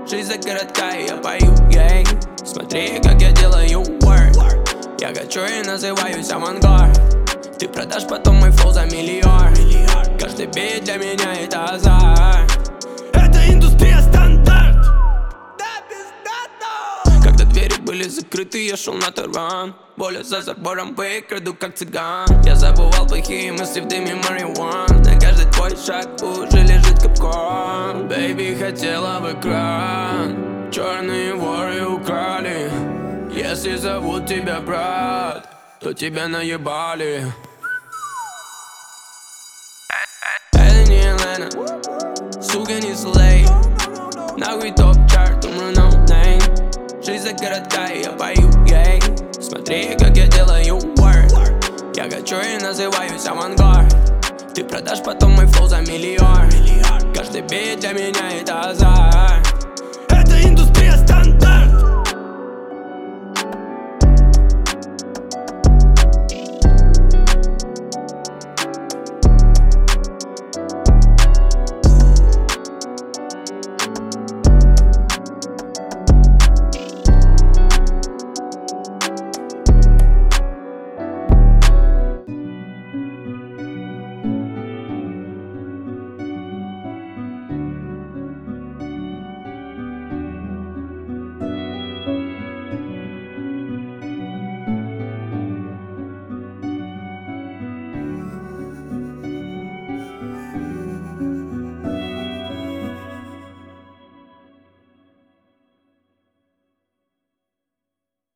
Жизнь за городка, и я пою ей. Смотри, как я делаю work. Я хочу и называюсь авангард. Ты продашь потом мой флоу за миллиард. Каждый бит для меня это азарт. Это индустрия стандарт. Когда двери были закрыты, я шел на таран. Воля за забором, выкраду как цыган. Я забывал плохие мысли в дыме марихуан. На каждый твой шаг уже лежит капкан. Бэйби хотела в экран. Черные воры украли. Если зовут тебя брат, то тебя наебали. Это не Елена, сука, не слей. Нахуй топ-чарт, умру no name. Жизнь за городка, и я пою ей. Смотри, как я делаю work. Я хочу и называюсь авангард. Ты продашь потом мой флоу за миллиард. Каждый бит для меня это азарт.